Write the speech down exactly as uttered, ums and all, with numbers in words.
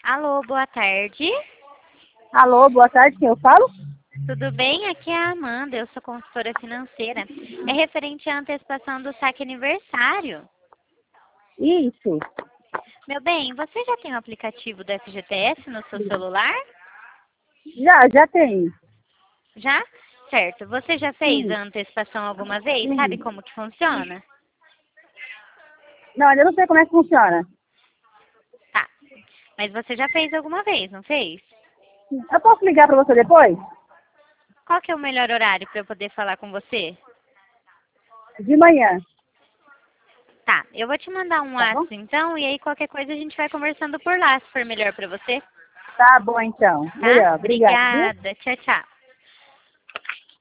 Alô, boa tarde. Alô, boa tarde, quem eu falo? Tudo bem? Aqui é a Amanda, eu sou consultora financeira. É referente à antecipação do saque aniversário. Isso. Meu bem, você já tem o aplicativo do F G T S no seu celular? Já, já tenho. Já? Certo. Você já fez Sim. a antecipação alguma vez? Sabe Sim. como que funciona? Não, ainda não sei como é que funciona. Tá. Mas você já fez alguma vez, não fez? Eu posso ligar para você depois? Qual que é o melhor horário para eu poder falar com você? De manhã, Tá, eu vou te mandar um tá bom? WhatsApp então, e aí qualquer coisa a gente vai conversando por lá, se for melhor para você, Tá bom, então. tá? Melhor. Obrigada, viu? Obrigada, tchau, tchau.